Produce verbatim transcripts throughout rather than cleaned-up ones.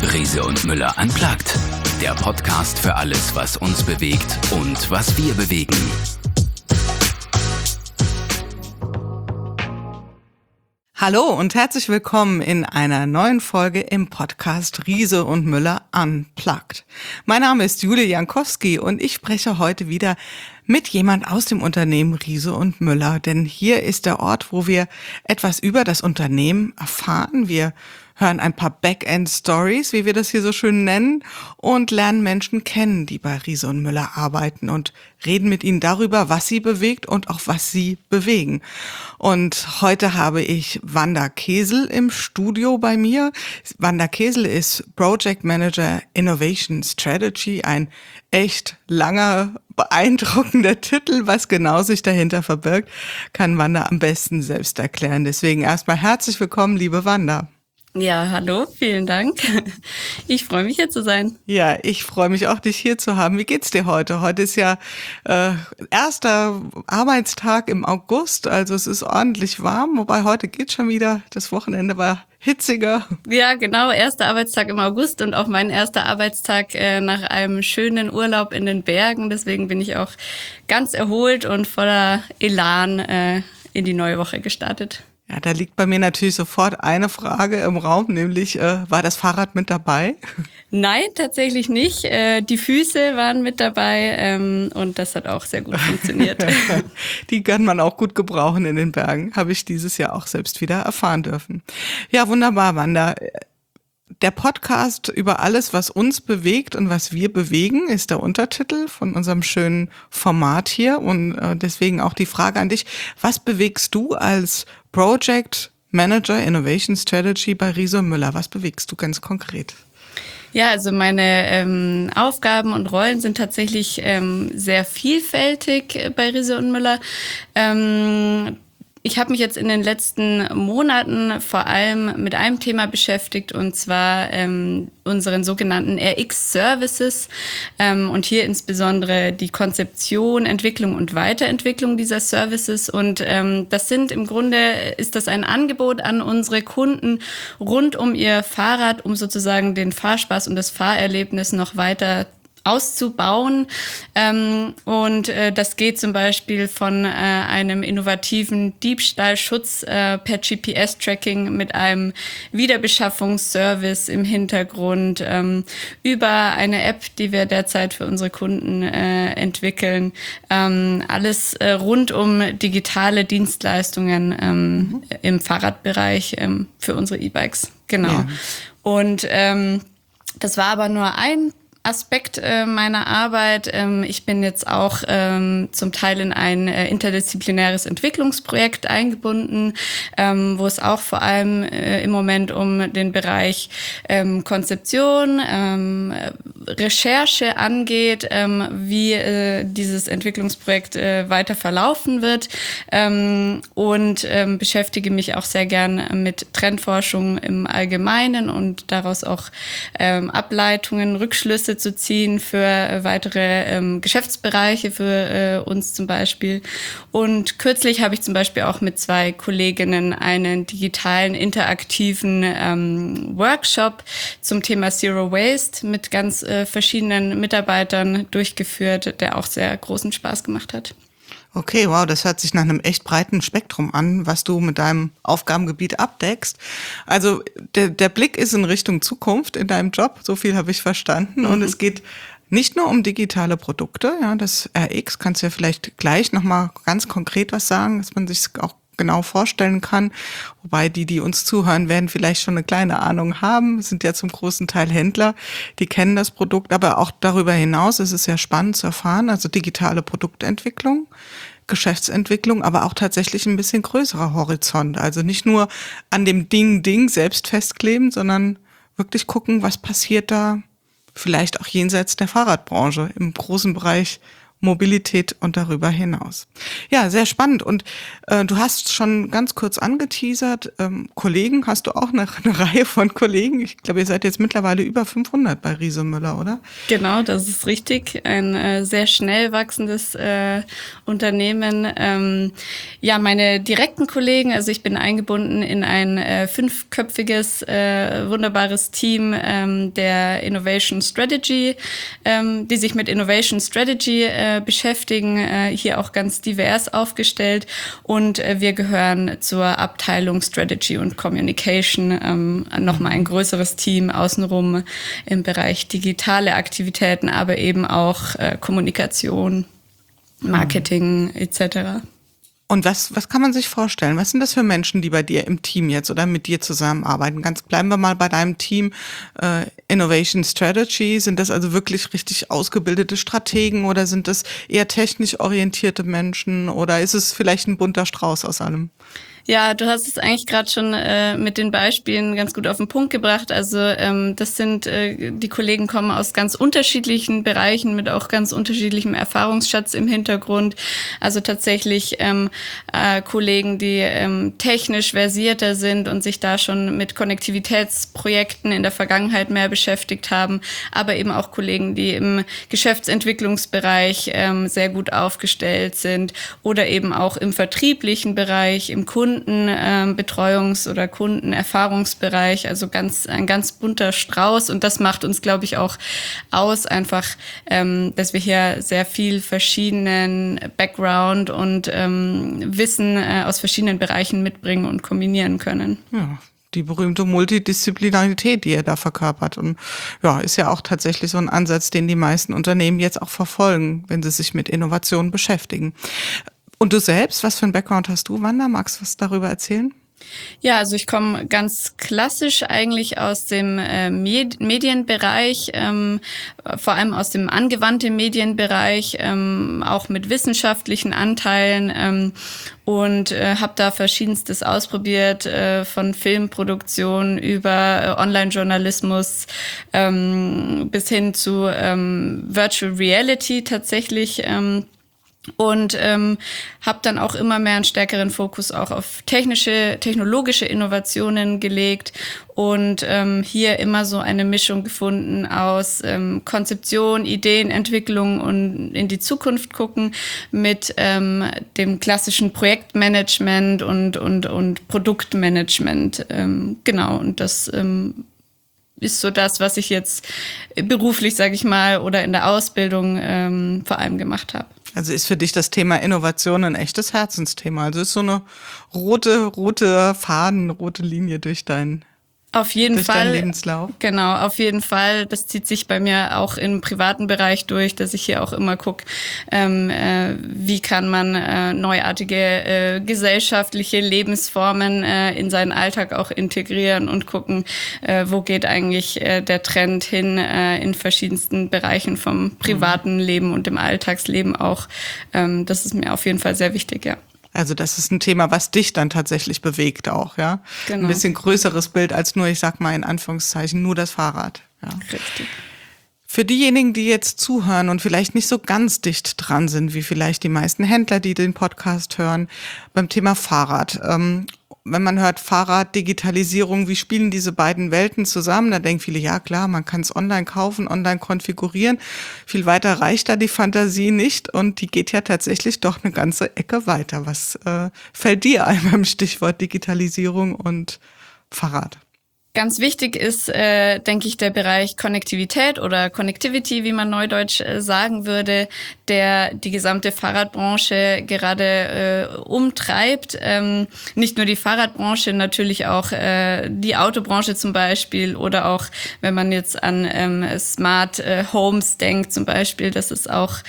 Riese und Müller unplugged. Der Podcast für alles, was uns bewegt und was wir bewegen. Hallo und herzlich willkommen in einer neuen Folge im Podcast Riese und Müller unplugged. Mein Name ist Julia Jankowski und ich spreche heute wieder mit jemand aus dem Unternehmen Riese und Müller, denn hier ist der Ort, wo wir etwas über das Unternehmen erfahren. Wir hören ein paar Backend-Stories, wie wir das hier so schön nennen, und lernen Menschen kennen, die bei Riese und Müller arbeiten und reden mit ihnen darüber, was sie bewegt und auch was sie bewegen. Und heute habe ich Wanda Kesel im Studio bei mir. Wanda Kesel ist Project Manager Innovation Strategy, ein echt langer, beeindruckender Titel. Was genau sich dahinter verbirgt, kann Wanda am besten selbst erklären. Deswegen erstmal herzlich willkommen, liebe Wanda. Ja, hallo, vielen Dank. Ich freue mich, hier zu sein. Ja, ich freue mich auch, dich hier zu haben. Wie geht's dir heute? Heute ist ja äh, erster Arbeitstag im August, also es ist ordentlich warm, wobei heute geht's schon wieder. Das Wochenende war hitziger. Ja, genau, erster Arbeitstag im August und auch mein erster Arbeitstag äh, nach einem schönen Urlaub in den Bergen. Deswegen bin ich auch ganz erholt und voller Elan äh, in die neue Woche gestartet. Ja, da liegt bei mir natürlich sofort eine Frage im Raum, nämlich, äh, war das Fahrrad mit dabei? Nein, tatsächlich nicht. Äh, die Füße waren mit dabei ähm, und das hat auch sehr gut funktioniert. Die kann man auch gut gebrauchen in den Bergen, habe ich dieses Jahr auch selbst wieder erfahren dürfen. Ja, wunderbar, Wanda. Der Podcast über alles, was uns bewegt und was wir bewegen, ist der Untertitel von unserem schönen Format hier. Und äh, deswegen auch die Frage an dich, was bewegst du als Project Manager Innovation Strategy bei Riese und Müller? Was bewegst du ganz konkret? Ja, also meine ähm, Aufgaben und Rollen sind tatsächlich ähm, sehr vielfältig bei Riese und Müller. Ähm, Ich habe mich jetzt in den letzten Monaten vor allem mit einem Thema beschäftigt, und zwar ähm, unseren sogenannten R X-Services ähm, und hier insbesondere die Konzeption, Entwicklung und Weiterentwicklung dieser Services. Und ähm, das sind im Grunde, ist das ein Angebot an unsere Kunden rund um ihr Fahrrad, um sozusagen den Fahrspaß und das Fahrerlebnis noch weiter auszubauen. Ähm, und äh, das geht zum Beispiel von äh, einem innovativen Diebstahlschutz äh, per G P S-Tracking mit einem Wiederbeschaffungsservice im Hintergrund ähm, über eine App, die wir derzeit für unsere Kunden äh, entwickeln. Ähm, alles äh, rund um digitale Dienstleistungen ähm, mhm. im Fahrradbereich ähm, für unsere E-Bikes. Genau. Ja. Und ähm, das war aber nur ein Aspekt äh, meiner Arbeit. Ähm, ich bin jetzt auch ähm, zum Teil in ein äh, interdisziplinäres Entwicklungsprojekt eingebunden, ähm, wo es auch vor allem äh, im Moment um den Bereich ähm, Konzeption, ähm, Recherche angeht, ähm, wie äh, dieses Entwicklungsprojekt äh, weiter verlaufen wird, ähm, und ähm, beschäftige mich auch sehr gern mit Trendforschung im Allgemeinen und daraus auch ähm, Ableitungen, Rückschlüsse zu ziehen für äh, weitere ähm, Geschäftsbereiche für äh, uns zum Beispiel. Und kürzlich habe ich zum Beispiel auch mit zwei Kolleginnen einen digitalen, interaktiven ähm, Workshop zum Thema Zero Waste mit ganz äh, verschiedenen Mitarbeitern durchgeführt, der auch sehr großen Spaß gemacht hat. Okay, wow, das hört sich nach einem echt breiten Spektrum an, was du mit deinem Aufgabengebiet abdeckst. Also der, der Blick ist in Richtung Zukunft in deinem Job, so viel habe ich verstanden. Mhm. Und es geht nicht nur um digitale Produkte, ja, das R X, kannst du ja vielleicht gleich nochmal ganz konkret was sagen, dass man sich auch genau vorstellen kann. Wobei die, die uns zuhören, werden vielleicht schon eine kleine Ahnung haben, sind ja zum großen Teil Händler, die kennen das Produkt, aber auch darüber hinaus ist es ja spannend zu erfahren, also digitale Produktentwicklung, Geschäftsentwicklung, aber auch tatsächlich ein bisschen größerer Horizont. Also nicht nur an dem Ding Ding selbst festkleben, sondern wirklich gucken, was passiert da vielleicht auch jenseits der Fahrradbranche im großen Bereich Mobilität und darüber hinaus. Ja, sehr spannend. Und äh, du hast schon ganz kurz angeteasert, ähm, Kollegen, hast du auch eine, eine Reihe von Kollegen? Ich glaube, ihr seid jetzt mittlerweile über fünfhundert bei Riese und Müller, oder? Genau, das ist richtig. Ein äh, sehr schnell wachsendes äh, Unternehmen. Ähm, ja, meine direkten Kollegen, also ich bin eingebunden in ein äh, fünfköpfiges, äh, wunderbares Team ähm, der Innovation Strategy, ähm, die sich mit Innovation Strategy äh, beschäftigen, äh, hier auch ganz divers aufgestellt, und äh, wir gehören zur Abteilung Strategy und Communication, ähm, nochmal ein größeres Team außenrum im Bereich digitale Aktivitäten, aber eben auch äh, Kommunikation, Marketing et cetera. Und was, was kann man sich vorstellen? Was sind das für Menschen, die bei dir im Team jetzt oder mit dir zusammenarbeiten? Ganz bleiben wir mal bei deinem Team äh, Innovation Strategy. Sind das also wirklich richtig ausgebildete Strategen oder sind das eher technisch orientierte Menschen oder ist es vielleicht ein bunter Strauß aus allem? Ja, du hast es eigentlich gerade schon äh, mit den Beispielen ganz gut auf den Punkt gebracht. Also ähm, das sind, äh, die Kollegen kommen aus ganz unterschiedlichen Bereichen mit auch ganz unterschiedlichem Erfahrungsschatz im Hintergrund. Also tatsächlich ähm, äh, Kollegen, die ähm, technisch versierter sind und sich da schon mit Konnektivitätsprojekten in der Vergangenheit mehr beschäftigt haben, aber eben auch Kollegen, die im Geschäftsentwicklungsbereich ähm, sehr gut aufgestellt sind oder eben auch im vertrieblichen Bereich, im Kunden Kundenbetreuungs- oder Kundenerfahrungsbereich, also ganz ein ganz bunter Strauß, und das macht uns, glaube ich, auch aus, einfach, ähm, dass wir hier sehr viel verschiedenen Background und ähm, Wissen äh, aus verschiedenen Bereichen mitbringen und kombinieren können. Ja. Die berühmte Multidisziplinarität, die ihr da verkörpert. Und ja, ist ja auch tatsächlich so ein Ansatz, den die meisten Unternehmen jetzt auch verfolgen, wenn sie sich mit Innovation beschäftigen. Und du selbst, was für ein Background hast du, Wanda? Magst du was darüber erzählen? Ja, also ich komme ganz klassisch eigentlich aus dem äh, Med- Medienbereich, ähm, vor allem aus dem angewandten Medienbereich, ähm, auch mit wissenschaftlichen Anteilen, ähm, und äh, habe da Verschiedenstes ausprobiert, äh, von Filmproduktion über äh, Online-Journalismus ähm, bis hin zu ähm, Virtual Reality tatsächlich. Ähm, Und ähm, habe dann auch immer mehr einen stärkeren Fokus auch auf technische, technologische Innovationen gelegt und ähm, hier immer so eine Mischung gefunden aus ähm, Konzeption, Ideenentwicklung und in die Zukunft gucken mit ähm, dem klassischen Projektmanagement und und und Produktmanagement. Ähm, genau, und das ähm, ist so das, was ich jetzt beruflich, sage ich mal, oder in der Ausbildung ähm, vor allem gemacht habe. Also ist für dich das Thema Innovation ein echtes Herzensthema? Also ist so eine rote, rote Faden, rote Linie durch dein Auf jeden durch Fall. deinen Lebenslauf? Genau, auf jeden Fall. Das zieht sich bei mir auch im privaten Bereich durch, dass ich hier auch immer gucke, ähm, äh, wie kann man äh, neuartige äh, gesellschaftliche Lebensformen äh, in seinen Alltag auch integrieren und gucken, äh, wo geht eigentlich äh, der Trend hin äh, in verschiedensten Bereichen vom privaten mhm. Leben und dem Alltagsleben auch. Ähm, das ist mir auf jeden Fall sehr wichtig, ja. Also das ist ein Thema, was dich dann tatsächlich bewegt auch, ja? Genau. Ein bisschen größeres Bild als nur, ich sag mal in Anführungszeichen, nur das Fahrrad. Ja. Richtig. Für diejenigen, die jetzt zuhören und vielleicht nicht so ganz dicht dran sind, wie vielleicht die meisten Händler, die den Podcast hören, beim Thema Fahrrad. Ähm, wenn man hört Fahrrad, Digitalisierung, wie spielen diese beiden Welten zusammen? Da denken viele, ja klar, man kann es online kaufen, online konfigurieren. Viel weiter reicht da die Fantasie nicht und die geht ja tatsächlich doch eine ganze Ecke weiter. Was äh, fällt dir ein beim Stichwort Digitalisierung und Fahrrad? Ganz wichtig ist, äh, denke ich, der Bereich Konnektivität oder Connectivity, wie man neudeutsch äh, sagen würde, der die gesamte Fahrradbranche gerade äh, umtreibt. Ähm, nicht nur die Fahrradbranche, natürlich auch äh, die Autobranche zum Beispiel oder auch, wenn man jetzt an ähm, Smart äh, Homes denkt zum Beispiel, das ist auch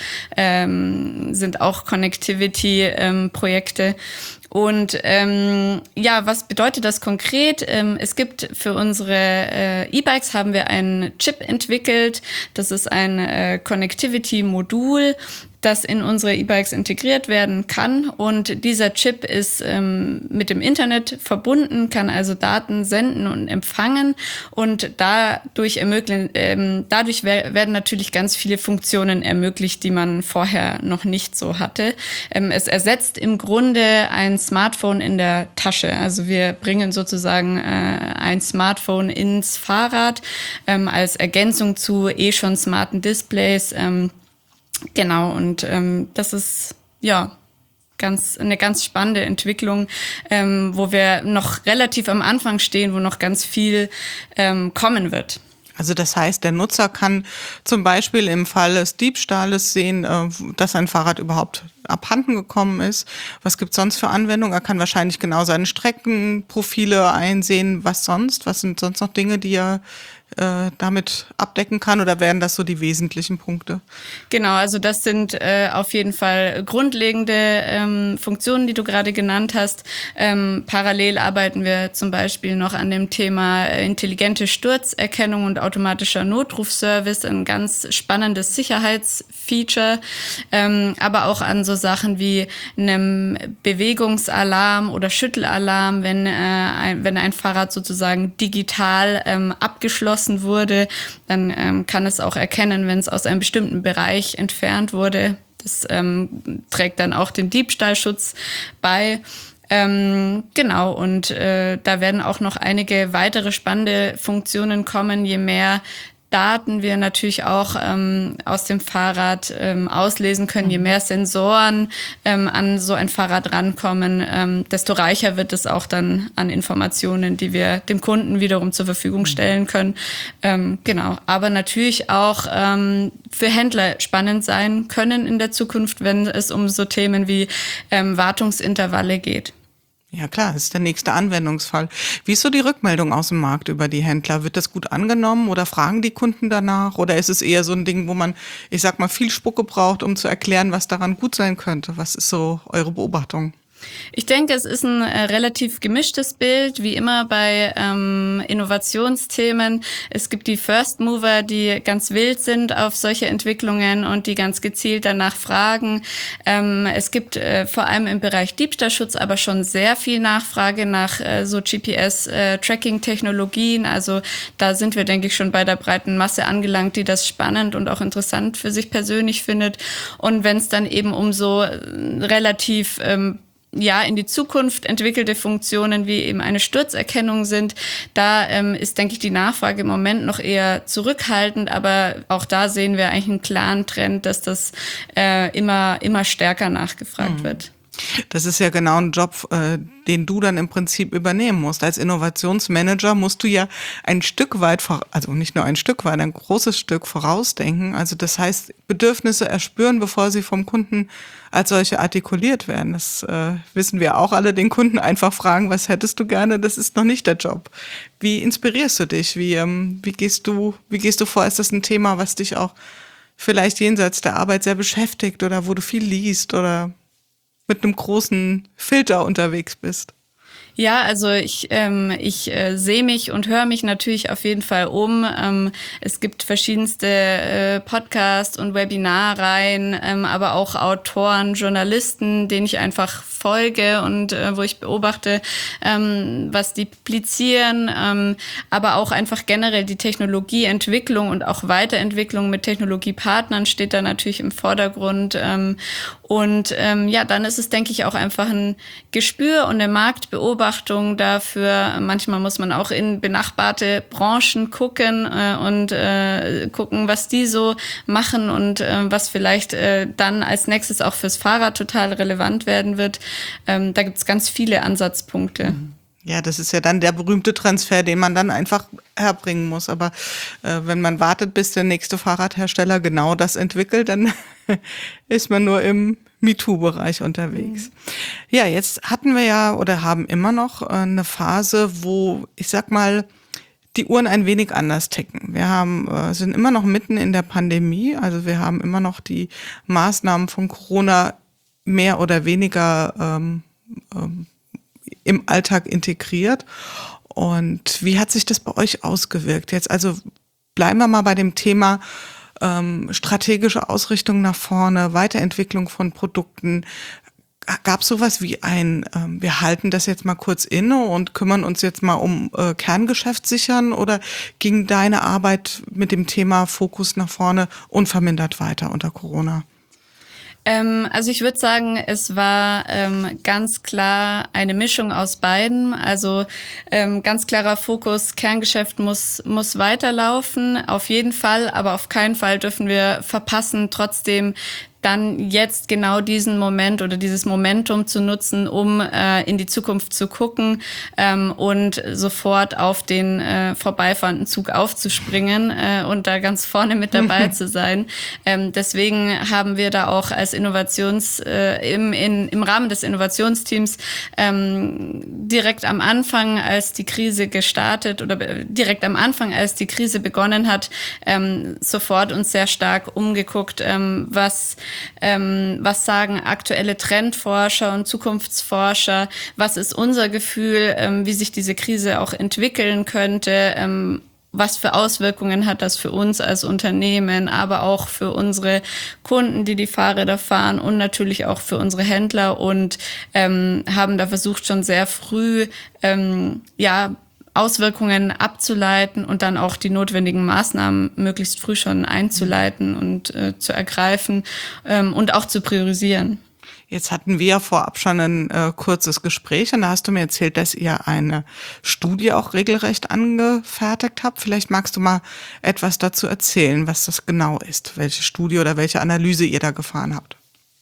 ähm, sind auch Connectivity-Projekte. Ähm, Und ähm, ja, was bedeutet das konkret? Ähm, es gibt für unsere äh, E-Bikes haben wir einen Chip entwickelt. Das ist ein äh, Connectivity-Modul, das in unsere E-Bikes integriert werden kann. Und dieser Chip ist ähm, mit dem Internet verbunden, kann also Daten senden und empfangen. Und dadurch, ermöglichen, ähm, dadurch wer- werden natürlich ganz viele Funktionen ermöglicht, die man vorher noch nicht so hatte. Ähm, es ersetzt im Grunde ein Smartphone in der Tasche. Also wir bringen sozusagen äh, ein Smartphone ins Fahrrad ähm, als Ergänzung zu eh schon smarten Displays. Ähm, Genau, und ähm, das ist ja ganz eine ganz spannende Entwicklung, ähm, wo wir noch relativ am Anfang stehen, wo noch ganz viel ähm, kommen wird. Also das heißt, der Nutzer kann zum Beispiel im Fall des Diebstahles sehen, äh, dass ein Fahrrad überhaupt abhanden gekommen ist. Was gibt's sonst für Anwendungen? Er kann wahrscheinlich genau seine Streckenprofile einsehen. Was sonst? Was sind sonst noch Dinge, die er äh, damit abdecken kann, oder wären das so die wesentlichen Punkte? Genau, also das sind äh, auf jeden Fall grundlegende ähm, Funktionen, die du gerade genannt hast. Ähm, parallel arbeiten wir zum Beispiel noch an dem Thema äh, intelligente Sturzerkennung und automatischer Notrufservice, ein ganz spannendes Sicherheitsfeature, ähm, aber auch an so Sachen wie einem Bewegungsalarm oder Schüttelalarm, wenn, äh, ein, wenn ein Fahrrad sozusagen digital ähm, abgeschlossen wurde, dann ähm, kann es auch erkennen, wenn es aus einem bestimmten Bereich entfernt wurde. Das ähm, trägt dann auch dem Diebstahlschutz bei. Ähm, genau, und äh, da werden auch noch einige weitere spannende Funktionen kommen, je mehr Daten wir natürlich auch ähm, aus dem Fahrrad ähm, auslesen können, je mehr Sensoren ähm, an so ein Fahrrad rankommen, ähm, desto reicher wird es auch dann an Informationen, die wir dem Kunden wiederum zur Verfügung stellen können. Ähm, genau, aber natürlich auch ähm, für Händler spannend sein können in der Zukunft, wenn es um so Themen wie ähm, Wartungsintervalle geht. Ja klar, das ist der nächste Anwendungsfall. Wie ist so die Rückmeldung aus dem Markt über die Händler? Wird das gut angenommen oder fragen die Kunden danach? Oder ist es eher so ein Ding, wo man, ich sag mal, viel Spucke braucht, um zu erklären, was daran gut sein könnte? Was ist so eure Beobachtung? Ich denke, es ist ein äh, relativ gemischtes Bild, wie immer bei ähm, Innovationsthemen. Es gibt die First Mover, die ganz wild sind auf solche Entwicklungen und die ganz gezielt danach fragen. Ähm, es gibt äh, vor allem im Bereich Diebstahlschutz aber schon sehr viel Nachfrage nach äh, so G P S-Tracking-Technologien. Äh, also da sind wir, denke ich, schon bei der breiten Masse angelangt, die das spannend und auch interessant für sich persönlich findet. Und wenn es dann eben um so äh, relativ ähm, ja, in die Zukunft entwickelte Funktionen wie eben eine Sturzerkennung sind, da ähm, ist, denke ich, die Nachfrage im Moment noch eher zurückhaltend, aber auch da sehen wir eigentlich einen klaren Trend, dass das äh, immer, immer stärker nachgefragt mhm. wird. Das ist ja genau ein Job, äh, den du dann im Prinzip übernehmen musst. Als Innovationsmanager musst du ja ein Stück weit, vor, also nicht nur ein Stück weit, ein großes Stück vorausdenken. Also das heißt, Bedürfnisse erspüren, bevor sie vom Kunden als solche artikuliert werden. Das äh, wissen wir auch alle, den Kunden einfach fragen, was hättest du gerne? Das ist noch nicht der Job. Wie inspirierst du dich? Wie, ähm, wie gehst du, wie gehst du vor? Ist das ein Thema, was dich auch vielleicht jenseits der Arbeit sehr beschäftigt oder wo du viel liest oder mit einem großen Filter unterwegs bist? Ja, also ich, ähm, ich äh, sehe mich und höre mich natürlich auf jeden Fall um. Ähm, es gibt verschiedenste äh, Podcasts und Webinarreihen, ähm, aber auch Autoren, Journalisten, denen ich einfach folge und äh, wo ich beobachte, ähm, was die publizieren, ähm, aber auch einfach generell die Technologieentwicklung und auch Weiterentwicklung mit Technologiepartnern steht da natürlich im Vordergrund. Ähm, und ähm, ja, dann ist es, denke ich, auch einfach ein Gespür und eine Marktbeobachtung dafür. Manchmal muss man auch in benachbarte Branchen gucken äh, und äh, gucken, was die so machen und äh, was vielleicht äh, dann als nächstes auch fürs Fahrrad total relevant werden wird. Ähm, da gibt es ganz viele Ansatzpunkte. Ja, das ist ja dann der berühmte Transfer, den man dann einfach herbringen muss. Aber äh, wenn man wartet, bis der nächste Fahrradhersteller genau das entwickelt, dann ist man nur im MeToo-Bereich unterwegs. Mhm. Ja, jetzt hatten wir ja oder haben immer noch äh, eine Phase, wo, ich sag mal, die Uhren ein wenig anders ticken. Wir haben, äh, sind immer noch mitten in der Pandemie, also wir haben immer noch die Maßnahmen von Corona mehr oder weniger ähm, ähm, im Alltag integriert. Und wie hat sich das bei euch ausgewirkt? Jetzt also bleiben wir mal bei dem Thema ähm, strategische Ausrichtung nach vorne, Weiterentwicklung von Produkten. Gab es sowas wie ein, ähm, wir halten das jetzt mal kurz inne und kümmern uns jetzt mal um äh, Kerngeschäft sichern, oder ging deine Arbeit mit dem Thema Fokus nach vorne unvermindert weiter unter Corona? Ähm, also ich würde sagen, es war ähm, ganz klar eine Mischung aus beiden. Also ähm, ganz klarer Fokus, Kerngeschäft muss muss weiterlaufen, auf jeden Fall, aber auf keinen Fall dürfen wir verpassen, trotzdem dann jetzt genau diesen Moment oder dieses Momentum zu nutzen, um äh, in die Zukunft zu gucken ähm, und sofort auf den äh, vorbeifahrenden Zug aufzuspringen äh, und da ganz vorne mit dabei zu sein. Ähm, deswegen haben wir da auch als Innovations äh, im in, im Rahmen des Innovationsteams ähm, direkt am Anfang, als die Krise gestartet oder direkt am Anfang, als die Krise begonnen hat, ähm, sofort uns sehr stark umgeguckt, ähm, was Ähm, was sagen aktuelle Trendforscher und Zukunftsforscher? Was ist unser Gefühl, ähm, wie sich diese Krise auch entwickeln könnte? Ähm, was für Auswirkungen hat das für uns als Unternehmen, aber auch für unsere Kunden, die die Fahrräder fahren, und natürlich auch für unsere Händler, und ähm, haben da versucht, schon sehr früh ähm, ja Auswirkungen abzuleiten und dann auch die notwendigen Maßnahmen möglichst früh schon einzuleiten und äh, zu ergreifen ähm, und auch zu priorisieren. Jetzt hatten wir ja vorab schon ein äh, kurzes Gespräch, und da hast du mir erzählt, dass ihr eine Studie auch regelrecht angefertigt habt. Vielleicht magst du mal etwas dazu erzählen, was das genau ist, welche Studie oder welche Analyse ihr da gefahren habt.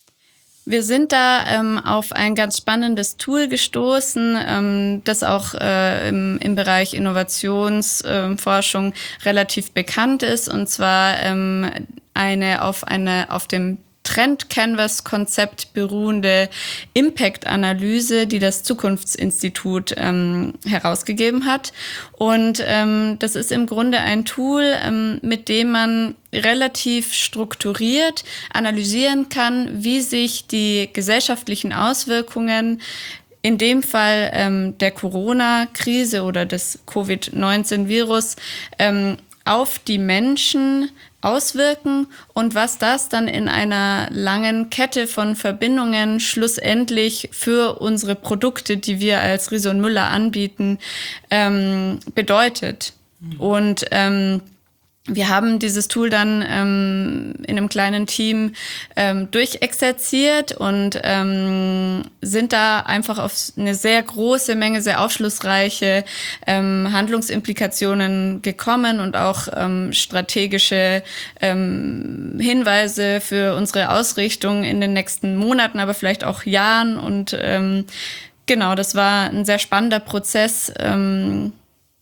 Wir sind da ähm, auf ein ganz spannendes Tool gestoßen, ähm, das auch äh, im, im Bereich Innovationsforschung äh, relativ bekannt ist, und zwar ähm, eine auf eine auf dem Trend-Canvas-Konzept beruhende Impact-Analyse, die das Zukunftsinstitut ähm, herausgegeben hat. Und ähm, das ist im Grunde ein Tool, ähm, mit dem man relativ strukturiert analysieren kann, wie sich die gesellschaftlichen Auswirkungen in dem Fall ähm, der Corona-Krise oder des Covid neunzehn Virus ähm, auf die Menschen auswirken und was das dann in einer langen Kette von Verbindungen schlussendlich für unsere Produkte, die wir als Riese und Müller anbieten, ähm, bedeutet. Mhm. Und ähm, wir haben dieses Tool dann ähm, in einem kleinen Team ähm, durchexerziert und ähm, sind da einfach auf eine sehr große Menge, sehr aufschlussreiche ähm, Handlungsimplikationen gekommen und auch ähm, strategische ähm, Hinweise für unsere Ausrichtung in den nächsten Monaten, aber vielleicht auch Jahren. Und ähm, genau, das war ein sehr spannender Prozess. Ähm,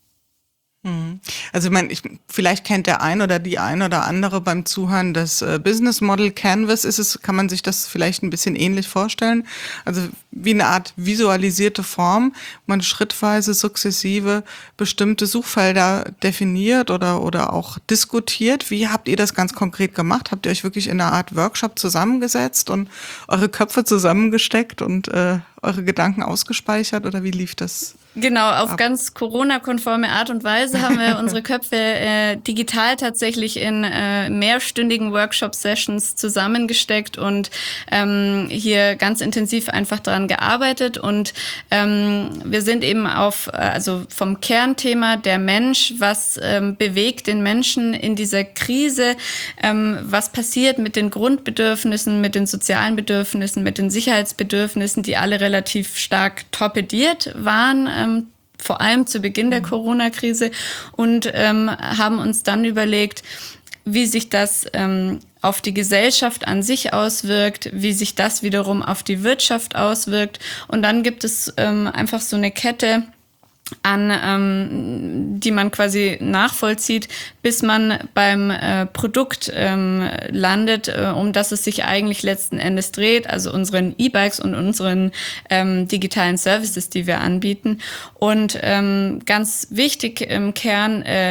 Also ich meine, ich, vielleicht kennt der ein oder die ein oder andere beim Zuhören das äh, Business Model Canvas. Ist es, kann man sich das vielleicht ein bisschen ähnlich vorstellen? Also wie eine Art visualisierte Form, wo man schrittweise, sukzessive bestimmte Suchfelder definiert oder oder auch diskutiert. Wie habt ihr das ganz konkret gemacht? Habt ihr euch wirklich in einer Art Workshop zusammengesetzt und eure Köpfe zusammengesteckt und äh, eure Gedanken ausgespeichert, oder wie lief das? Genau, auf ab? ganz Corona-konforme Art und Weise haben wir unsere Köpfe äh, digital tatsächlich in äh, mehrstündigen Workshop-Sessions zusammengesteckt und ähm, hier ganz intensiv einfach daran gearbeitet. Und ähm, wir sind eben auf, also vom Kernthema der Mensch, was ähm, bewegt den Menschen in dieser Krise, ähm, was passiert mit den Grundbedürfnissen, mit den sozialen Bedürfnissen, mit den Sicherheitsbedürfnissen, die alle relativ stark torpediert waren, ähm, vor allem zu Beginn der Corona-Krise, und ähm, haben uns dann überlegt, wie sich das ähm, auf die Gesellschaft an sich auswirkt, wie sich das wiederum auf die Wirtschaft auswirkt. Und dann gibt es ähm, einfach so eine Kette an, ähm, die man quasi nachvollzieht, bis man beim äh, Produkt ähm, landet, äh, um das es sich eigentlich letzten Endes dreht, also unseren E-Bikes und unseren ähm, digitalen Services, die wir anbieten. Und ähm, ganz wichtig im Kern, äh,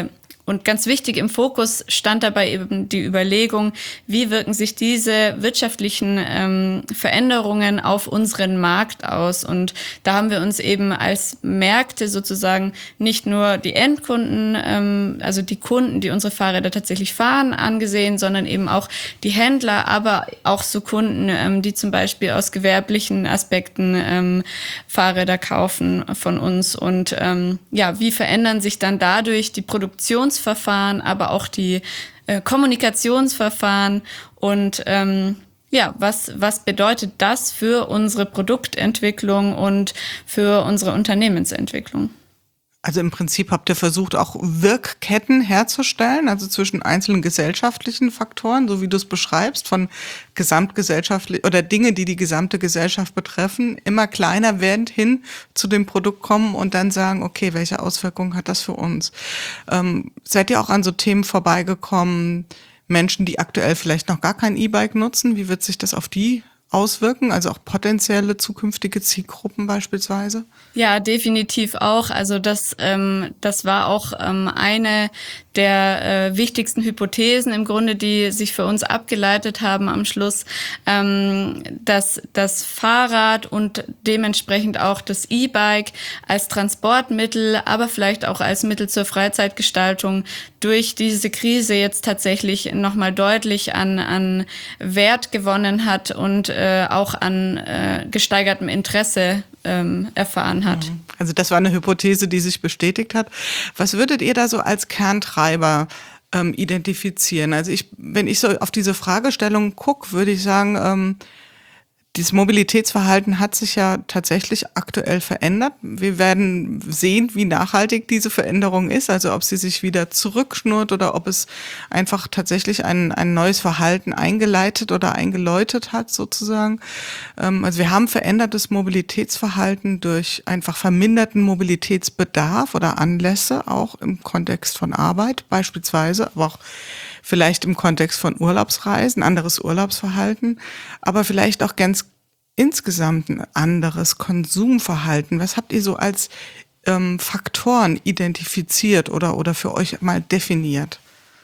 und ganz wichtig im Fokus stand dabei eben die Überlegung, wie wirken sich diese wirtschaftlichen ähm, Veränderungen auf unseren Markt aus. Und da haben wir uns eben als Märkte sozusagen nicht nur die Endkunden, ähm, also die Kunden, die unsere Fahrräder tatsächlich fahren, angesehen, sondern eben auch die Händler, aber auch so Kunden, ähm, die zum Beispiel aus gewerblichen Aspekten ähm, Fahrräder kaufen von uns. Und ähm, ja, wie verändern sich dann dadurch die Produktionsverfahren, aber auch die äh, Kommunikationsverfahren und ähm, ja, was, was bedeutet das für unsere Produktentwicklung und für unsere Unternehmensentwicklung? Also im Prinzip habt ihr versucht, auch Wirkketten herzustellen, also zwischen einzelnen gesellschaftlichen Faktoren, so wie du es beschreibst, von gesamtgesellschaftlich oder Dinge, die die gesamte Gesellschaft betreffen, immer kleiner werdend hin zu dem Produkt kommen und dann sagen, okay, welche Auswirkungen hat das für uns? Ähm, seid ihr auch an so Themen vorbeigekommen, Menschen, die aktuell vielleicht noch gar kein E-Bike nutzen, wie wird sich das auf die auswirken, also auch potenzielle zukünftige Zielgruppen beispielsweise? Ja, definitiv auch. Also das, ähm, das war auch ähm, eine der äh, wichtigsten Hypothesen im Grunde, die sich für uns abgeleitet haben am Schluss, ähm, dass das Fahrrad und dementsprechend auch das E-Bike als Transportmittel, aber vielleicht auch als Mittel zur Freizeitgestaltung durch diese Krise jetzt tatsächlich nochmal deutlich an, an Wert gewonnen hat und äh, auch an äh, gesteigertem Interesse ähm, erfahren hat. Also das war eine Hypothese, die sich bestätigt hat. Was würdet ihr da so als Kerntreiber ähm, identifizieren? Also ich, wenn ich so auf diese Fragestellung gucke, würde ich sagen, ähm, dieses Mobilitätsverhalten hat sich ja tatsächlich aktuell verändert. Wir werden sehen, wie nachhaltig diese Veränderung ist, also ob sie sich wieder zurückschnurrt oder ob es einfach tatsächlich ein, ein neues Verhalten eingeleitet oder eingeläutet hat sozusagen. Also wir haben verändertes Mobilitätsverhalten durch einfach verminderten Mobilitätsbedarf oder Anlässe, auch im Kontext von Arbeit beispielsweise, aber auch vielleicht im Kontext von Urlaubsreisen, anderes Urlaubsverhalten, aber vielleicht auch ganz insgesamt ein anderes Konsumverhalten. Was habt ihr so als ähm, Faktoren identifiziert oder, oder für euch mal definiert?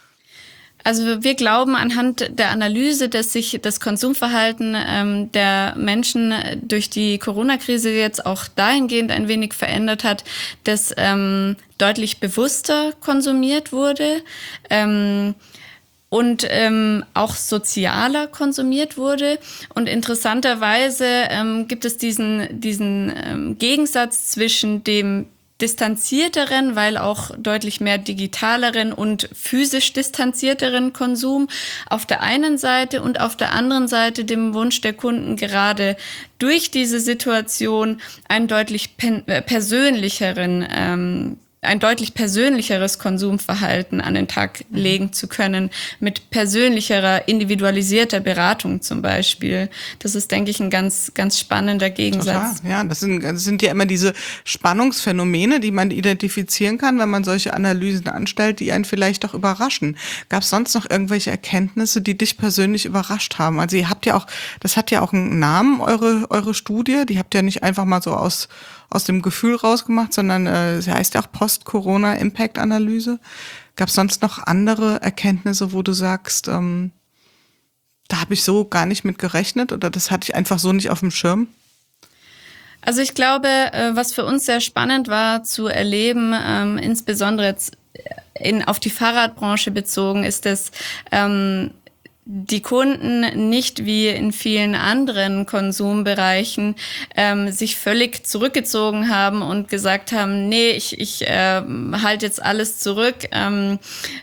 Also wir glauben anhand der Analyse, dass sich das Konsumverhalten ähm, der Menschen durch die Corona-Krise jetzt auch dahingehend ein wenig verändert hat, dass ähm, deutlich bewusster konsumiert wurde, ähm, und ähm, auch sozialer konsumiert wurde. Und interessanterweise ähm, gibt es diesen, diesen ähm, Gegensatz zwischen dem distanzierteren, weil auch deutlich mehr digitaleren und physisch distanzierteren Konsum auf der einen Seite und auf der anderen Seite dem Wunsch der Kunden, gerade durch diese Situation einen deutlich pen- äh, persönlicheren ähm, ein deutlich persönlicheres Konsumverhalten an den Tag legen zu können, mit persönlicherer, individualisierter Beratung zum Beispiel. Das ist, denke ich, ein ganz, ganz spannender Gegensatz. Total. Ja, das sind, das sind ja immer diese Spannungsphänomene, die man identifizieren kann, wenn man solche Analysen anstellt, die einen vielleicht auch überraschen. Gab es sonst noch irgendwelche Erkenntnisse, die dich persönlich überrascht haben? Also ihr habt ja auch, das hat ja auch einen Namen, eure, eure Studie, die habt ihr nicht einfach mal so aus aus dem Gefühl rausgemacht, sondern äh, sie heißt ja auch Post-Corona-Impact-Analyse. Gab es sonst noch andere Erkenntnisse, wo du sagst, ähm, da habe ich so gar nicht mit gerechnet oder das hatte ich einfach so nicht auf dem Schirm? Also ich glaube, äh, was für uns sehr spannend war zu erleben, ähm, insbesondere jetzt in, auf die Fahrradbranche bezogen, ist, dass ähm, die Kunden nicht wie in vielen anderen Konsumbereichen ähm, sich völlig zurückgezogen haben und gesagt haben, nee, ich, ich äh, halte jetzt alles zurück. Ähm,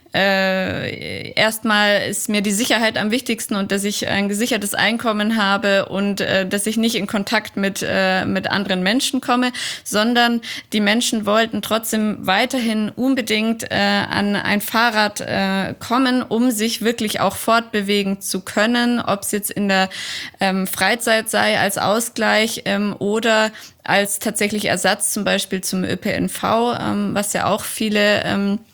äh, erstmal ist mir die Sicherheit am wichtigsten und dass ich ein gesichertes Einkommen habe und äh, dass ich nicht in Kontakt mit, äh, mit anderen Menschen komme, sondern die Menschen wollten trotzdem weiterhin unbedingt äh, an ein Fahrrad äh, kommen, um sich wirklich auch fortbewegen zu können, ob es jetzt in der ähm, Freizeit sei als Ausgleich ähm, oder als tatsächlich Ersatz zum Beispiel zum Ö P N V, ähm, was ja auch viele ähm,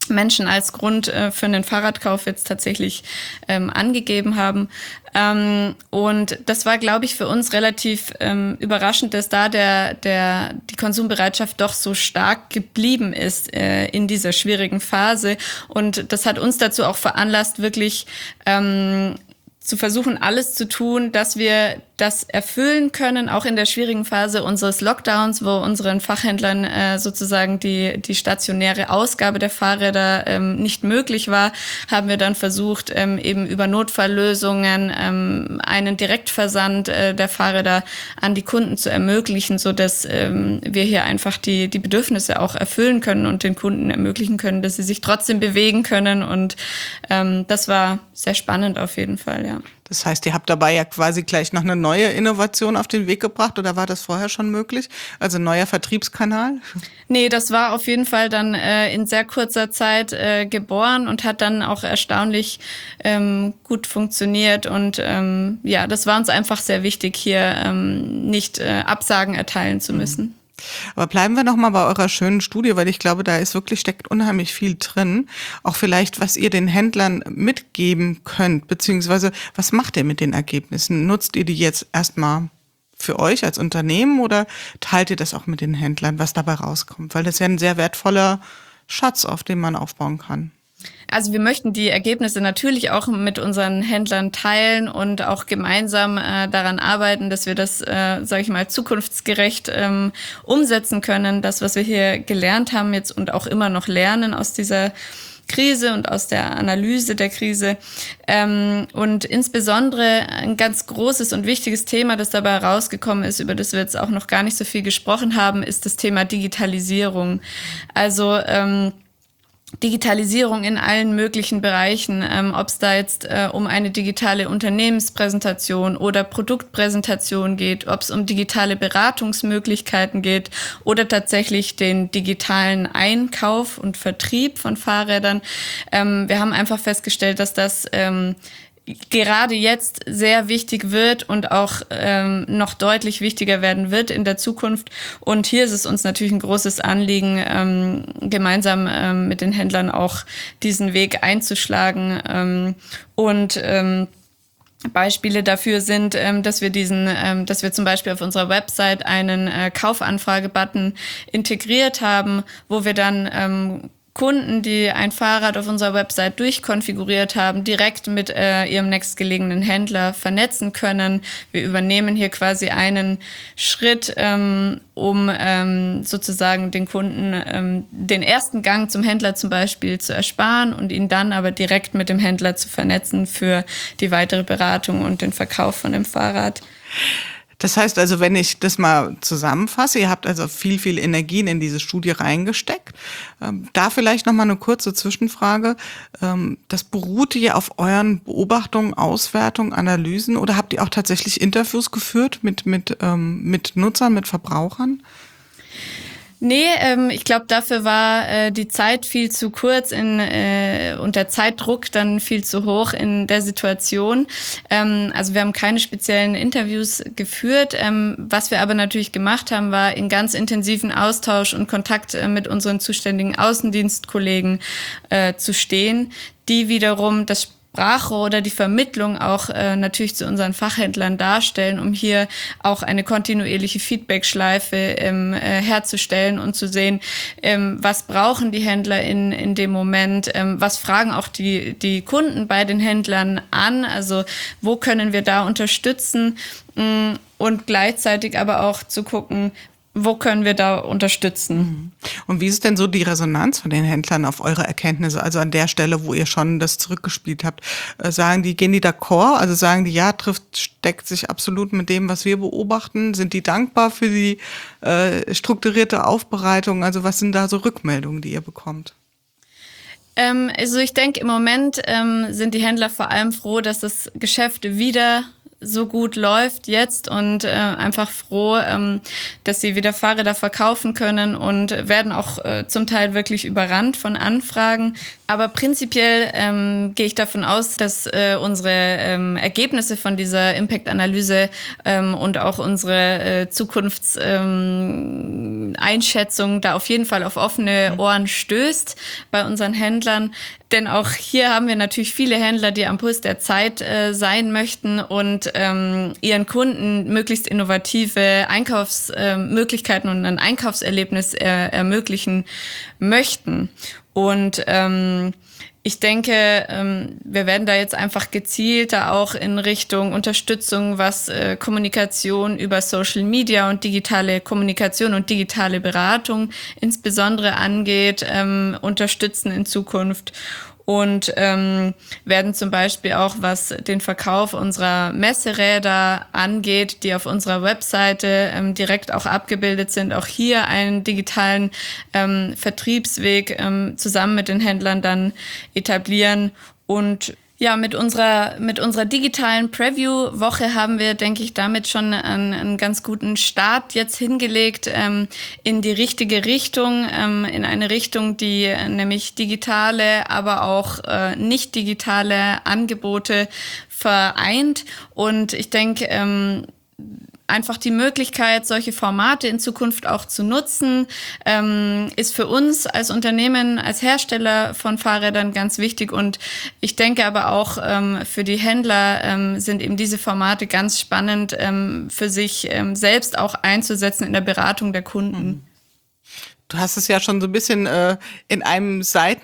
Menschen als Grund äh, für einen Fahrradkauf jetzt tatsächlich ähm, angegeben haben. Ähm, und das war, glaube ich, für uns relativ ähm, überraschend, dass da der, der, die Konsumbereitschaft doch so stark geblieben ist äh, in dieser schwierigen Phase. Und das hat uns dazu auch veranlasst, wirklich ähm, zu versuchen, alles zu tun, dass wir das erfüllen können, auch in der schwierigen Phase unseres Lockdowns, wo unseren Fachhändlern äh, sozusagen die die stationäre Ausgabe der Fahrräder ähm, nicht möglich war, haben wir dann versucht, ähm, eben über Notfalllösungen ähm, einen Direktversand äh, der Fahrräder an die Kunden zu ermöglichen, so dass ähm, wir hier einfach die die Bedürfnisse auch erfüllen können und den Kunden ermöglichen können, dass sie sich trotzdem bewegen können. Und ähm, das war sehr spannend auf jeden Fall, ja. Das heißt, ihr habt dabei ja quasi gleich noch eine neue Innovation auf den Weg gebracht, oder war das vorher schon möglich? Also ein neuer Vertriebskanal? Nee, das war auf jeden Fall dann äh, in sehr kurzer Zeit äh, geboren und hat dann auch erstaunlich ähm, gut funktioniert. Und ähm, ja, das war uns einfach sehr wichtig, hier ähm, nicht äh, Absagen erteilen zu müssen. Mhm. Aber bleiben wir noch mal bei eurer schönen Studie, weil ich glaube, da ist wirklich, steckt unheimlich viel drin. Auch vielleicht, was ihr den Händlern mitgeben könnt, beziehungsweise was macht ihr mit den Ergebnissen? Nutzt ihr die jetzt erstmal für euch als Unternehmen oder teilt ihr das auch mit den Händlern, was dabei rauskommt? Weil das ist ja ein sehr wertvoller Schatz, auf den man aufbauen kann. Also wir möchten die Ergebnisse natürlich auch mit unseren Händlern teilen und auch gemeinsam äh, daran arbeiten, dass wir das, äh, sage ich mal, zukunftsgerecht ähm, umsetzen können. Das, was wir hier gelernt haben jetzt und auch immer noch lernen aus dieser Krise und aus der Analyse der Krise. Ähm, und insbesondere ein ganz großes und wichtiges Thema, das dabei herausgekommen ist, über das wir jetzt auch noch gar nicht so viel gesprochen haben, ist das Thema Digitalisierung. Also ähm, Digitalisierung in allen möglichen Bereichen, ähm, ob es da jetzt äh, um eine digitale Unternehmenspräsentation oder Produktpräsentation geht, ob es um digitale Beratungsmöglichkeiten geht oder tatsächlich den digitalen Einkauf und Vertrieb von Fahrrädern. Ähm, wir haben einfach festgestellt, dass das ähm, gerade jetzt sehr wichtig wird und auch ähm, noch deutlich wichtiger werden wird in der Zukunft. Und hier ist es uns natürlich ein großes Anliegen, ähm, gemeinsam ähm, mit den Händlern auch diesen Weg einzuschlagen. Ähm, und ähm, Beispiele dafür sind, ähm, dass wir diesen, ähm, dass wir zum Beispiel auf unserer Website einen äh, Kaufanfrage-Button integriert haben, wo wir dann ähm, Kunden, die ein Fahrrad auf unserer Website durchkonfiguriert haben, direkt mit äh, ihrem nächstgelegenen Händler vernetzen können. Wir übernehmen hier quasi einen Schritt, ähm, um ähm, sozusagen den Kunden ähm, den ersten Gang zum Händler zum Beispiel zu ersparen und ihn dann aber direkt mit dem Händler zu vernetzen für die weitere Beratung und den Verkauf von dem Fahrrad. Das heißt also, wenn ich das mal zusammenfasse, ihr habt also viel, viel Energien in diese Studie reingesteckt. Ähm, da vielleicht noch mal eine kurze Zwischenfrage. Ähm, das beruhte ja auf euren Beobachtungen, Auswertungen, Analysen, oder habt ihr auch tatsächlich Interviews geführt mit, mit, ähm, mit Nutzern, mit Verbrauchern? Nee, ähm, ich glaube, dafür war äh, die Zeit viel zu kurz in, äh, und der Zeitdruck dann viel zu hoch in der Situation. Ähm, also wir haben keine speziellen Interviews geführt. Ähm, was wir aber natürlich gemacht haben, war in ganz intensiven Austausch und Kontakt äh, mit unseren zuständigen Außendienstkollegen äh, zu stehen, die wiederum das Sprache oder die Vermittlung auch äh, natürlich zu unseren Fachhändlern darstellen, um hier auch eine kontinuierliche Feedbackschleife ähm, äh, herzustellen und zu sehen, ähm, was brauchen die Händler in in dem Moment, ähm, was fragen auch die die Kunden bei den Händlern an, also wo können wir da unterstützen, mh, und gleichzeitig aber auch zu gucken, wo können wir da unterstützen? Und wie ist denn so die Resonanz von den Händlern auf eure Erkenntnisse? Also an der Stelle, wo ihr schon das zurückgespielt habt, sagen die, gehen die d'accord? Also sagen die, ja, trifft, steckt sich absolut mit dem, was wir beobachten? Sind die dankbar für die äh, strukturierte Aufbereitung? Also was sind da so Rückmeldungen, die ihr bekommt? Ähm, also ich denke, im Moment ähm, sind die Händler vor allem froh, dass das Geschäft wieder so gut läuft jetzt und äh, einfach froh, ähm, dass sie wieder Fahrräder verkaufen können und werden auch äh, zum Teil wirklich überrannt von Anfragen. Aber prinzipiell ähm, gehe ich davon aus, dass äh, unsere ähm, Ergebnisse von dieser Impact-Analyse ähm, und auch unsere äh, Zukunftseinschätzung ähm, da auf jeden Fall auf offene Ohren stößt bei unseren Händlern. Denn auch hier haben wir natürlich viele Händler, die am Puls der Zeit äh, sein möchten und ähm, ihren Kunden möglichst innovative Einkaufsmöglichkeiten äh, und ein Einkaufserlebnis äh, ermöglichen möchten. Und ähm, ich denke, ähm, wir werden da jetzt einfach gezielter auch in Richtung Unterstützung, was äh, Kommunikation über Social Media und digitale Kommunikation und digitale Beratung insbesondere angeht, ähm, unterstützen in Zukunft. Und ähm, werden zum Beispiel auch, was den Verkauf unserer Messeräder angeht, die auf unserer Webseite ähm, direkt auch abgebildet sind, auch hier einen digitalen ähm, Vertriebsweg ähm, zusammen mit den Händlern dann etablieren. Und ja, mit unserer mit unserer digitalen Preview-Woche haben wir, denke ich, damit schon einen, einen ganz guten Start jetzt hingelegt ähm, in die richtige Richtung, ähm, in eine Richtung, die nämlich digitale, aber auch äh, nicht digitale Angebote vereint. Und ich denke, ähm, einfach die Möglichkeit, solche Formate in Zukunft auch zu nutzen, ähm, ist für uns als Unternehmen, als Hersteller von Fahrrädern ganz wichtig. Und ich denke aber auch ähm, für die Händler ähm, sind eben diese Formate ganz spannend ähm, für sich ähm, selbst auch einzusetzen in der Beratung der Kunden. Du hast es ja schon so ein bisschen äh, in einem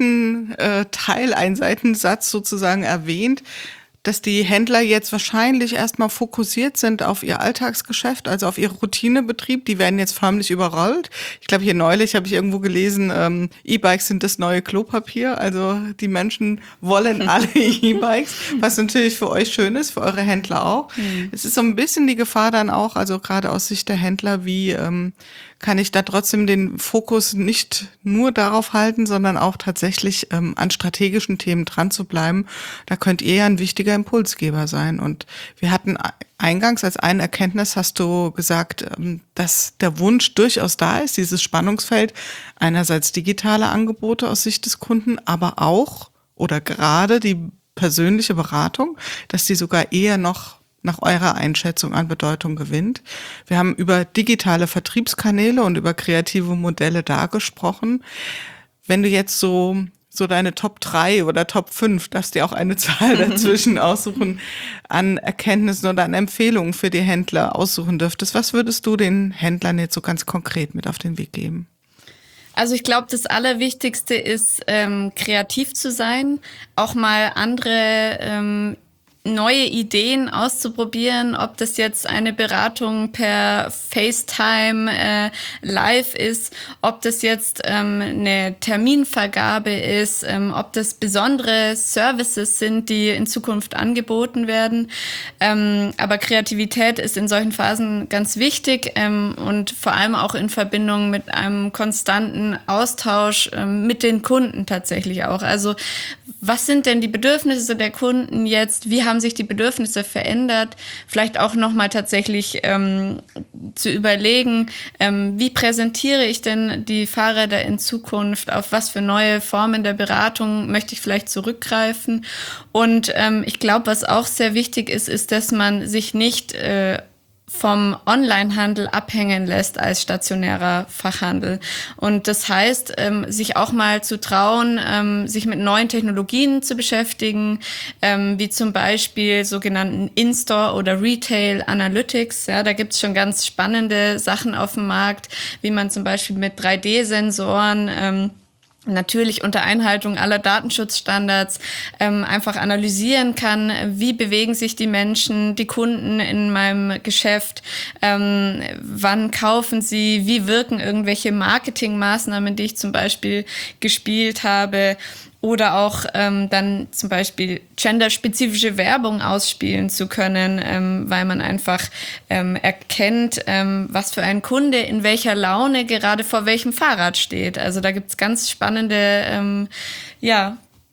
Seitenteil, äh, einen Seitensatz sozusagen erwähnt, dass die Händler jetzt wahrscheinlich erstmal fokussiert sind auf ihr Alltagsgeschäft, also auf ihre Routinebetrieb. Die werden jetzt förmlich überrollt. Ich glaube, hier neulich habe ich irgendwo gelesen, ähm, E-Bikes sind das neue Klopapier. Also die Menschen wollen alle E-Bikes, was natürlich für euch schön ist, für eure Händler auch. Mhm. Es ist so ein bisschen die Gefahr dann auch, also gerade aus Sicht der Händler, wie ähm, kann ich da trotzdem den Fokus nicht nur darauf halten, sondern auch tatsächlich ähm, an strategischen Themen dran zu bleiben. Da könnt ihr ja ein wichtiger Impulsgeber sein. Und wir hatten eingangs als eine Erkenntnis, hast du gesagt, ähm, dass der Wunsch durchaus da ist, dieses Spannungsfeld, einerseits digitale Angebote aus Sicht des Kunden, aber auch oder gerade die persönliche Beratung, dass die sogar eher noch nach eurer Einschätzung an Bedeutung gewinnt. Wir haben über digitale Vertriebskanäle und über kreative Modelle da gesprochen. Wenn du jetzt so so deine Top drei oder Top fünf, darfst dir auch eine Zahl dazwischen aussuchen, an Erkenntnissen oder an Empfehlungen für die Händler aussuchen dürftest, was würdest du den Händlern jetzt so ganz konkret mit auf den Weg geben? Also ich glaube, das Allerwichtigste ist, ähm, kreativ zu sein, auch mal andere ähm, neue Ideen auszuprobieren, ob das jetzt eine Beratung per FaceTime äh, live ist, ob das jetzt ähm, eine Terminvergabe ist, ähm, ob das besondere Services sind, die in Zukunft angeboten werden. Ähm, aber Kreativität ist in solchen Phasen ganz wichtig ähm, und vor allem auch in Verbindung mit einem konstanten Austausch ähm, mit den Kunden tatsächlich auch. Also was sind denn die Bedürfnisse der Kunden jetzt? Wie haben sich die Bedürfnisse verändert? Vielleicht auch nochmal tatsächlich ähm, zu überlegen, ähm, wie präsentiere ich denn die Fahrräder in Zukunft? Auf was für neue Formen der Beratung möchte ich vielleicht zurückgreifen? Und ähm, ich glaube, was auch sehr wichtig ist, ist, dass man sich nicht äh, vom Onlinehandel abhängen lässt als stationärer Fachhandel. Und das heißt, ähm, sich auch mal zu trauen, ähm, sich mit neuen Technologien zu beschäftigen, ähm, wie zum Beispiel sogenannten In-Store oder Retail Analytics. Ja, da gibt's schon ganz spannende Sachen auf dem Markt, wie man zum Beispiel mit drei D Sensoren ähm, natürlich unter Einhaltung aller Datenschutzstandards ähm, einfach analysieren kann, wie bewegen sich die Menschen, die Kunden in meinem Geschäft, ähm, wann kaufen sie, wie wirken irgendwelche Marketingmaßnahmen, die ich zum Beispiel gespielt habe. Oder auch ähm, dann zum Beispiel genderspezifische Werbung ausspielen zu können, ähm, weil man einfach ähm, erkennt, ähm, was für ein Kunde in welcher Laune gerade vor welchem Fahrrad steht. Also da gibt's ganz spannende ähm, ja,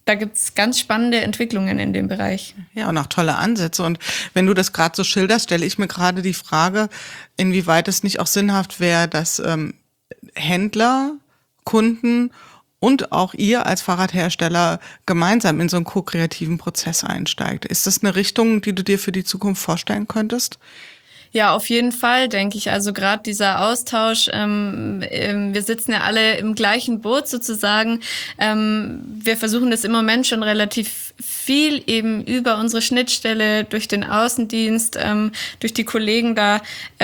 da gibt's ganz spannende Entwicklungen in dem Bereich. Ja, und auch tolle Ansätze. Und wenn du das gerade so schilderst, stelle ich mir gerade die Frage, inwieweit es nicht auch sinnhaft wäre, dass ähm, Händler, Kunden und auch ihr als Fahrradhersteller gemeinsam in so einen ko-kreativen Prozess einsteigt. Ist das eine Richtung, die du dir für die Zukunft vorstellen könntest? Ja, auf jeden Fall, denke ich. Also gerade dieser Austausch, ähm, ähm, wir sitzen ja alle im gleichen Boot sozusagen. Ähm, wir versuchen das im Moment schon relativ viel eben über unsere Schnittstelle, durch den Außendienst, ähm, durch die Kollegen da,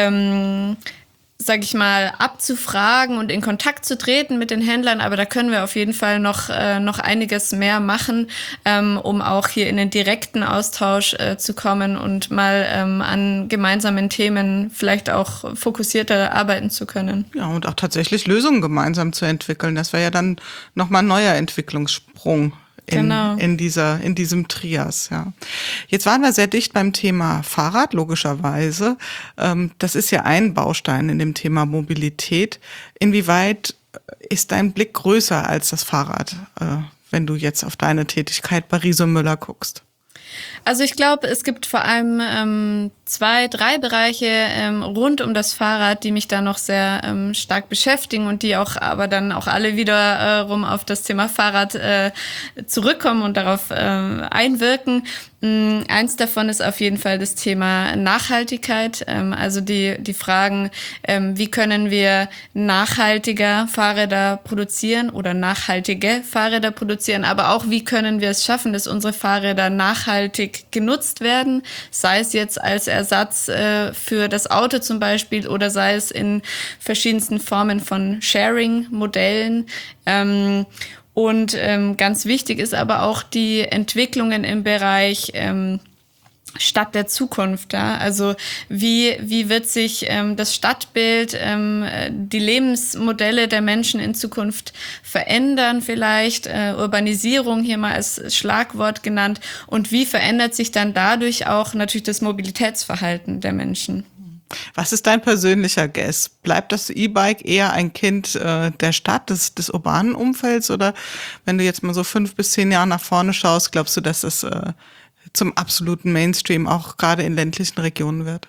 ähm, sag ich mal, abzufragen und in Kontakt zu treten mit den Händlern. Aber da können wir auf jeden Fall noch äh, noch einiges mehr machen, ähm, um auch hier in den direkten Austausch äh, zu kommen und mal ähm, an gemeinsamen Themen vielleicht auch fokussierter arbeiten zu können. Ja, und auch tatsächlich Lösungen gemeinsam zu entwickeln. Das wäre ja dann nochmal ein neuer Entwicklungssprung. In, genau. in dieser, in diesem Trias, ja. Jetzt waren wir sehr dicht beim Thema Fahrrad, logischerweise. Ähm, das ist ja ein Baustein in dem Thema Mobilität. Inwieweit ist dein Blick größer als das Fahrrad, äh, wenn du jetzt auf deine Tätigkeit bei Riese und Müller guckst? Also ich glaube, es gibt vor allem ähm, zwei, drei Bereiche ähm, rund um das Fahrrad, die mich da noch sehr ähm, stark beschäftigen und die auch aber dann auch alle wiederum äh, auf das Thema Fahrrad äh, zurückkommen und darauf äh, einwirken. Ähm, eins davon ist auf jeden Fall das Thema Nachhaltigkeit, ähm, also die die Fragen, ähm, wie können wir nachhaltiger Fahrräder produzieren oder nachhaltige Fahrräder produzieren, aber auch wie können wir es schaffen, dass unsere Fahrräder nachhaltig genutzt werden, sei es jetzt als Ersatz äh, für das Auto zum Beispiel oder sei es in verschiedensten Formen von Sharing-Modellen. Ähm, und ähm, ganz wichtig ist aber auch die Entwicklungen im Bereich ähm, Stadt der Zukunft, ja? Also wie wie wird sich ähm, das Stadtbild, ähm, die Lebensmodelle der Menschen in Zukunft verändern vielleicht, äh, Urbanisierung hier mal als Schlagwort genannt, und wie verändert sich dann dadurch auch natürlich das Mobilitätsverhalten der Menschen? Was ist dein persönlicher Guess? Bleibt das E-Bike eher ein Kind äh, der Stadt, des, des urbanen Umfelds, oder wenn du jetzt mal so fünf bis zehn Jahre nach vorne schaust, glaubst du, dass es äh, zum absoluten Mainstream auch gerade in ländlichen Regionen wird?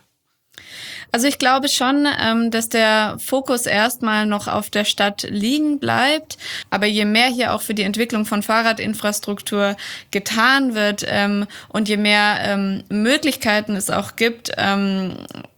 Also ich glaube schon, ähm, dass der Fokus erstmal noch auf der Stadt liegen bleibt. Aber je mehr hier auch für die Entwicklung von Fahrradinfrastruktur getan wird ähm, und je mehr ähm, Möglichkeiten es auch gibt, ähm,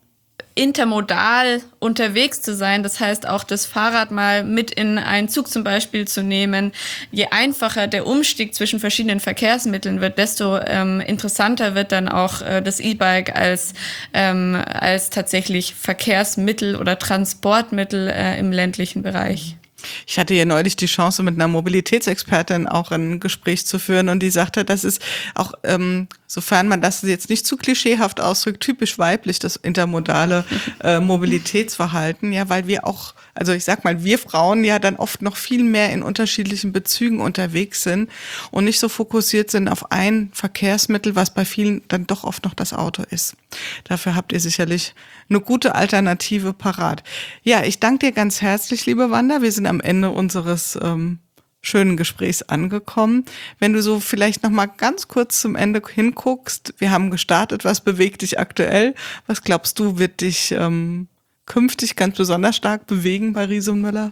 intermodal unterwegs zu sein, das heißt auch das Fahrrad mal mit in einen Zug zum Beispiel zu nehmen. Je einfacher der Umstieg zwischen verschiedenen Verkehrsmitteln wird, desto ähm, interessanter wird dann auch äh, das E-Bike als ähm, als tatsächlich Verkehrsmittel oder Transportmittel äh, im ländlichen Bereich. Ich hatte ja neulich die Chance, mit einer Mobilitätsexpertin auch ein Gespräch zu führen, und die sagte, das ist auch, ähm, sofern man das jetzt nicht zu klischeehaft ausdrückt, typisch weiblich, das intermodale äh, Mobilitätsverhalten, ja, weil wir auch, also ich sag mal, wir Frauen ja dann oft noch viel mehr in unterschiedlichen Bezügen unterwegs sind und nicht so fokussiert sind auf ein Verkehrsmittel, was bei vielen dann doch oft noch das Auto ist. Dafür habt ihr sicherlich eine gute Alternative parat. Ja, ich danke dir ganz herzlich, liebe Wanda. Wir sind am Ende unseres ähm, schönen Gesprächs angekommen. Wenn du so vielleicht noch mal ganz kurz zum Ende hinguckst, wir haben gestartet, was bewegt dich aktuell? Was glaubst du, wird dich ähm, künftig ganz besonders stark bewegen bei Riese und Müller?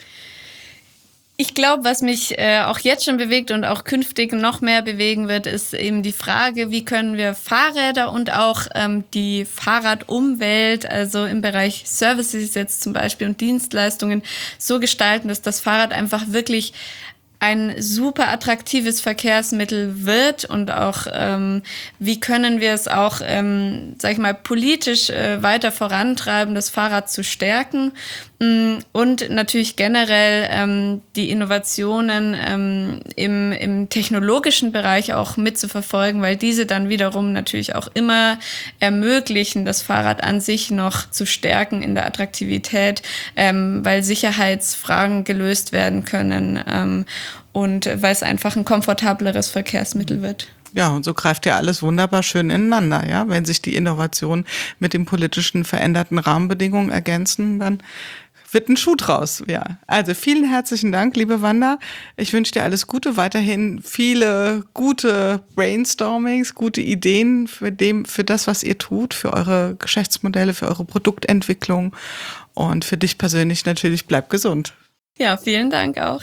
Ich glaube, was mich äh, auch jetzt schon bewegt und auch künftig noch mehr bewegen wird, ist eben die Frage, wie können wir Fahrräder und auch ähm, die Fahrradumwelt, also im Bereich Services jetzt zum Beispiel und Dienstleistungen, so gestalten, dass das Fahrrad einfach wirklich ein super attraktives Verkehrsmittel wird, und auch ähm, wie können wir es auch, ähm, sag ich mal, politisch äh, weiter vorantreiben, das Fahrrad zu stärken, mm, und natürlich generell ähm, die Innovationen ähm, im, im technologischen Bereich auch mitzuverfolgen, weil diese dann wiederum natürlich auch immer ermöglichen, das Fahrrad an sich noch zu stärken in der Attraktivität, ähm, weil Sicherheitsfragen gelöst werden können, ähm, und weil es einfach ein komfortableres Verkehrsmittel wird. Ja, und so greift ja alles wunderbar schön ineinander, ja. Wenn sich die Innovationen mit den politischen veränderten Rahmenbedingungen ergänzen, dann wird ein Schuh draus. Ja, also vielen herzlichen Dank, liebe Wanda. Ich wünsche dir alles Gute, weiterhin viele gute Brainstormings, gute Ideen für dem, für das, was ihr tut, für eure Geschäftsmodelle, für eure Produktentwicklung und für dich persönlich natürlich bleib gesund. Ja, vielen Dank auch.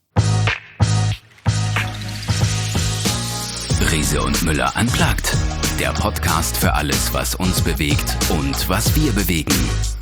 Riese und Müller unplugged, der Podcast für alles, was uns bewegt und was wir bewegen.